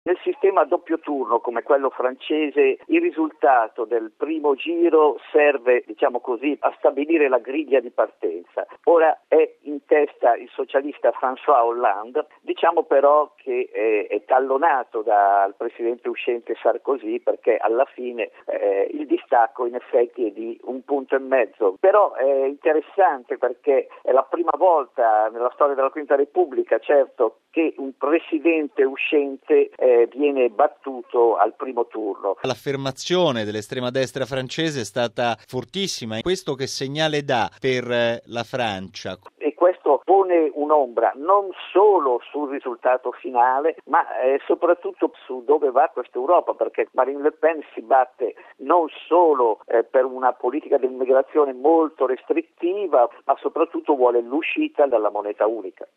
Nel sistema a doppio turno come quello francese il risultato del primo giro serve, a stabilire la griglia di partenza. Ora è in testa il socialista François Hollande, diciamo però che è tallonato dal presidente uscente Sarkozy perché alla fine il distacco in effetti è di 1,5 punti. Però è interessante perché è la prima volta nella storia della Quinta Repubblica, certo, che un presidente uscente viene battuto al primo turno. L'affermazione dell'estrema destra francese è stata fortissima. Questo che segnale dà per la Francia? E questo pone un'ombra non solo sul risultato finale, ma soprattutto su dove va questa Europa, perché Marine Le Pen si batte non solo per una politica dell'immigrazione molto restrittiva, ma soprattutto vuole l'uscita dalla moneta unica.